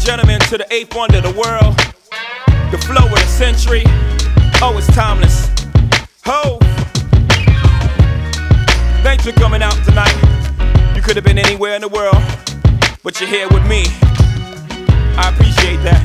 gentlemen, to the eighth wonder of the world, the flow of the century. Oh, it's timeless. Ho! Thanks for coming out tonight. You could have been anywhere in the world, but you're here with me. I appreciate that.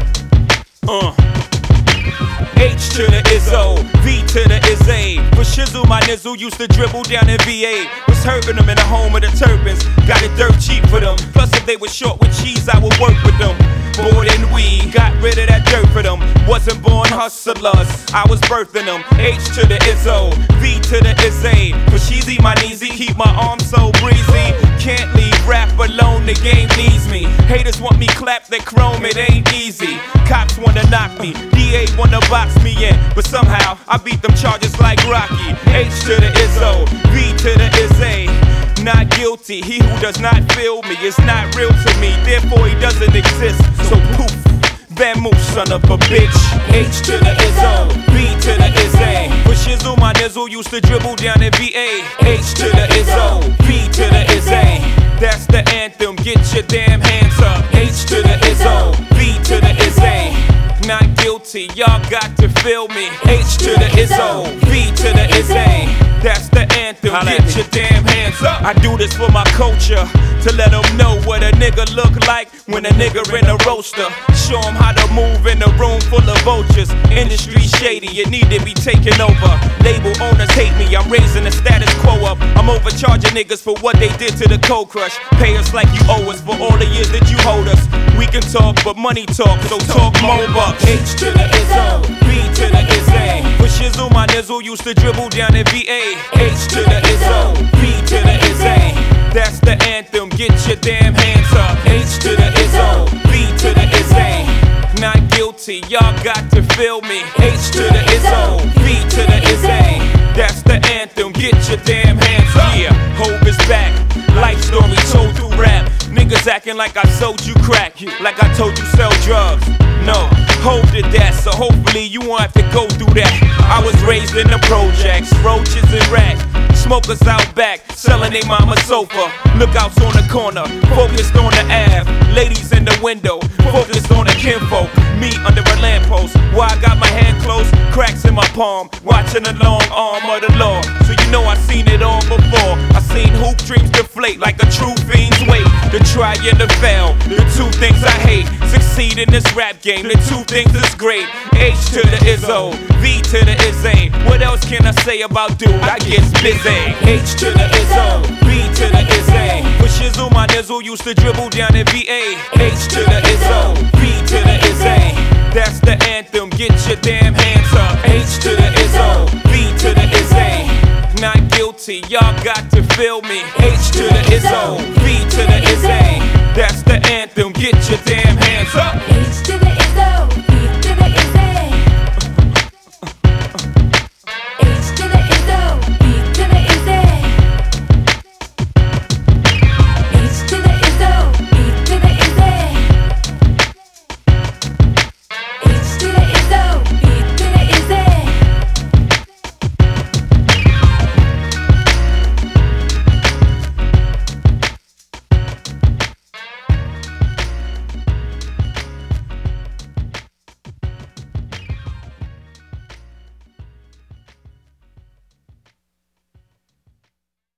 H to the Izzo, V to the Izzy. For shizzle, my nizzle used to dribble down in VA. Was hurting them in the home of the turbans. Got it dirt cheap for them. Plus, if they were short with cheese, I would work with them. More than we got rid of that dirt for them. Wasn't born hustlers, I was birthing them. H to the Izzo, V to the Izzy. For sheezy, my kneesy, keep my arms so breezy. Can't leave rap alone, the game needs me. Haters want me clap that chrome, it ain't easy. Cops wanna knock me, DA wanna box me in, but somehow I beat them charges like Rocky. H to the Izzo, V to the Izzy. Not guilty, he who does not feel me is not real to me, therefore he doesn't exist. So poof, vamoose, son of a bitch. H to the Izzo, V to the Izzy. For shizzle, my nizzle used to dribble down in VA. H to the Izzo, V to the Izzy. That's the anthem, get your damn hands up. H to the Izzo, V to the Izzy. Not guilty, y'all got to feel me. H to the Izzo, V to the Izzy. That's the anthem, get your damn hands up. I do this for my culture, to let them know what a nigga look like when a nigga in a roaster. Show them how to move in a room full of vultures. Industry shady, it need to be taken over. Label owners hate me, I'm raising the status quo up. I'm overcharging niggas for what they did to the Cold Crush. Pay us like you owe us for all the years that you hold us. We can talk, but money talk, so talk more bucks. H to the Izzo, V to the Izzy. For shizzle, my nizzle used to dribble down in VA. H to the Izzo, V to the Izzy. That's the anthem, get your damn hands up. H to the Izzo, V to the Izzy. Not guilty, y'all got to feel me. H to the Izzo, V to the Izzy. That's the anthem, get your damn hands up. Yeah, Hov is back, life story told through rap. Niggas acting like I sold you crack, like I told you sell drugs. No, Hov did that, so hopefully you won't have to go through that. I was raised in the projects, roaches and rats. Smokers out back, selling they mama's sofa. Lookouts on the corner, focused on the Ave. Ladies in the window, focused on the kinfolk. Me under a lamppost, while I got my hand closed, cracks in my palm, watching the long arm of the law. So you know I seen it all before. I seen hoop dreams deflate like a true fiend's weight. The try and the fail, the two things I hate. Succeed in this rap game, the two things is great. H to the Izzo, V to the Izzy. What else can I say about dude? I get busy. H to the Izzo, V to the Izzy. For shizzle, my nizzle used to dribble down in VA. H to the Izzo, V to the Izzy. That's the anthem, get your damn hands up. H to the Izzo, V to the Izzy. Not guilty, y'all got to feel me. H to the Izzo, V to the Izzy. That's the anthem, get your damn hands up. H to the